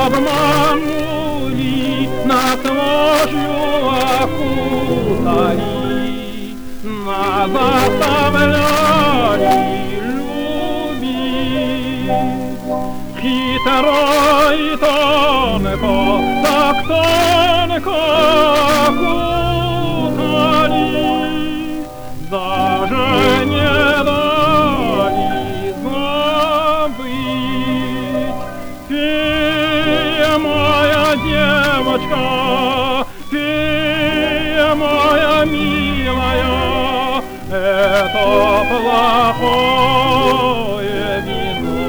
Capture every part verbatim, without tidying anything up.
обманули, нас ложью окутали, нас заставляли любить. Хитро и тонко, так тонко окутали, даже не дали забыть. Пей, моя девочка, пей, моя милая, это плохое вино.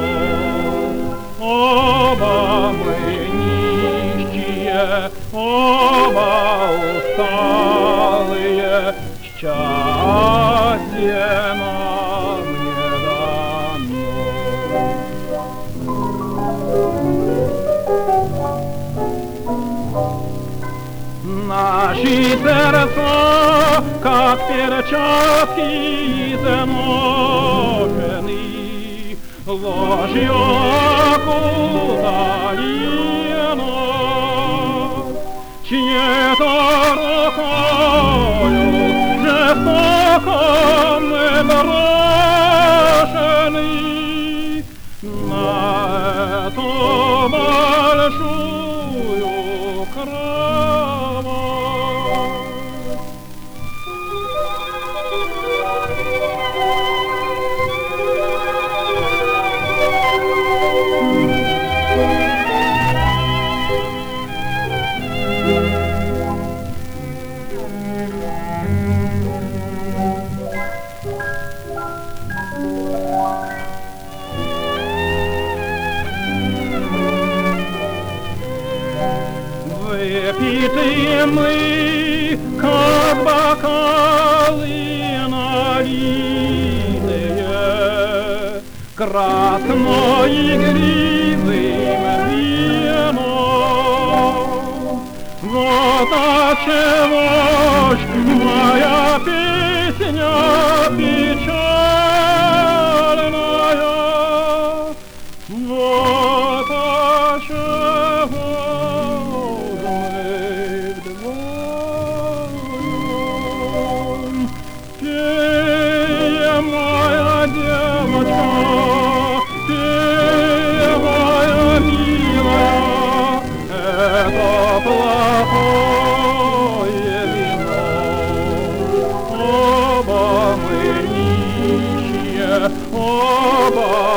Оба мы нищие, оба усталые, счастье нам не дано. Наши сердца, как перчатки изношены, ложью окутали нас, чьей-то рукою жестоко мы брошены на эту большую кровать. Выпитые мы, как бокалы налитые, красно игривым вином. Вот отчего ж моя песня печальная, вот отчего девочка, ты моя милая, это плохое вино. Оба мы нищие, оба